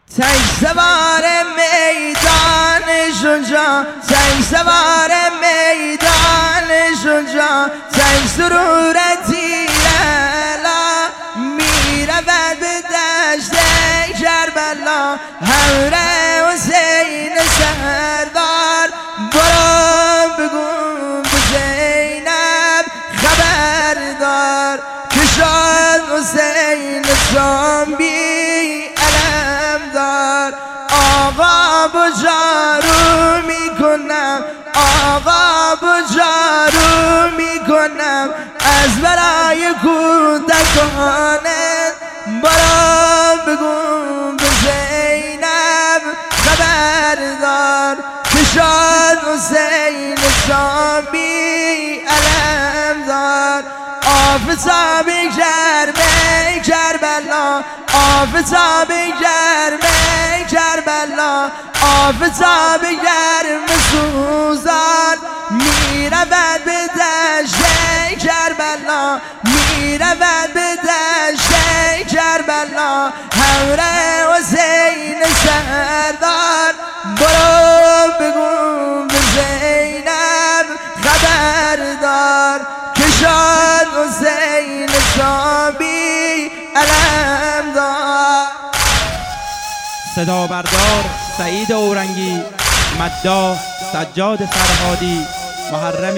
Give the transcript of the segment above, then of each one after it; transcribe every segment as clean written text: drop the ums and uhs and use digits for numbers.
سوار میدان شجاع، سوار میدان شجاع، سرور تیرالا میرود به دشت کربلا. همراه حسین سردار برو بگو به زینب خبردار که شد حسین سامی علم دار. آقا بجارو میکنم، آقا بجارو میکنم از برای کودکانت. برو بگو به زینب خبردار که شد حسین سامی علم دار. آفتاب گرم کربلا، آفتاب گرم کربلا، آفتاب گرم سوزان میرود به دشت کربلا، میرود به دشت کربلا. همراه حسین سردار برو بگو به زینب خبردار که شد حسین سامی علم دار. صدا بردار سعید اورنگی، مداح سجاد فرهادی، محرم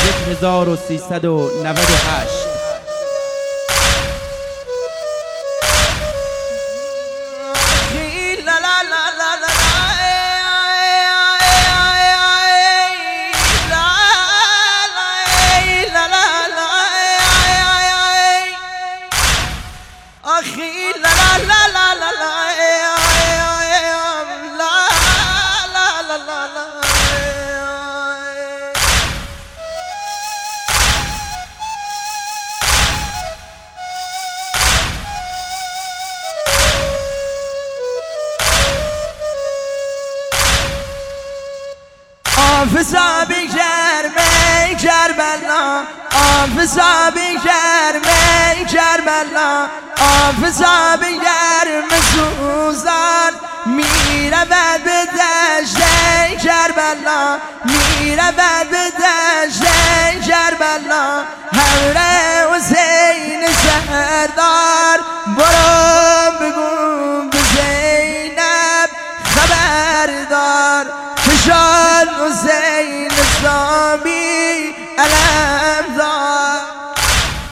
1398. آفتاب گرم کربلا، آفتاب گرم کربلا، آفتاب گرم سوزان میرود به دشت کربلا، میرود